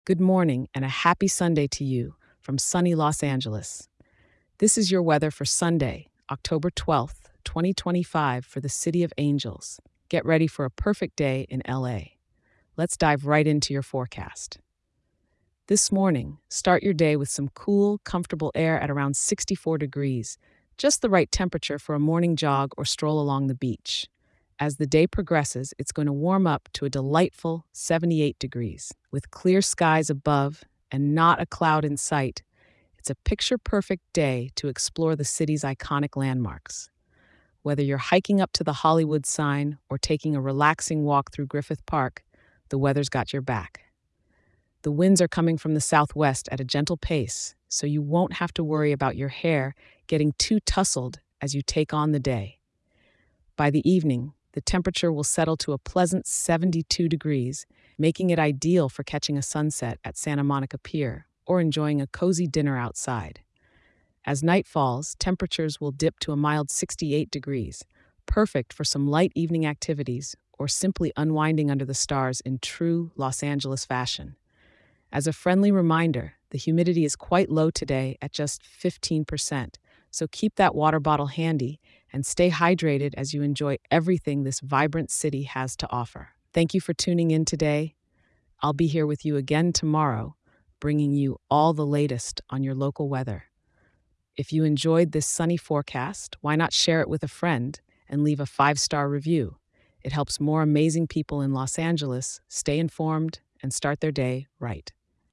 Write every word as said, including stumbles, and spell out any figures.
Good morning and a happy Sunday to you from sunny Los Angeles. This is your weather for Sunday, October twelfth, twenty twenty-five, for the City of Angels. Get ready for a perfect day in L A. Let's dive right into your forecast. This morning, start your day with some cool, comfortable air at around sixty-four degrees, just the right temperature for a morning jog or stroll along the beach. As the day progresses, it's going to warm up to a delightful seventy-eight degrees. With clear skies above and not a cloud in sight, it's a picture-perfect day to explore the city's iconic landmarks. Whether you're hiking up to the Hollywood sign or taking a relaxing walk through Griffith Park, the weather's got your back. The winds are coming from the southwest at a gentle pace, so you won't have to worry about your hair getting too tousled as you take on the day. By the evening, the temperature will settle to a pleasant seventy-two degrees, making it ideal for catching a sunset at Santa Monica Pier or enjoying a cozy dinner outside. As night falls, temperatures will dip to a mild sixty-eight degrees, perfect for some light evening activities or simply unwinding under the stars in true Los Angeles fashion. As a friendly reminder, the humidity is quite low today at just fifteen percent, so keep that water bottle handy and stay hydrated as you enjoy everything this vibrant city has to offer. Thank you for tuning in today. I'll be here with you again tomorrow, bringing you all the latest on your local weather. If you enjoyed this sunny forecast, why not share it with a friend and leave a five-star review? It helps more amazing people in Los Angeles stay informed and start their day right.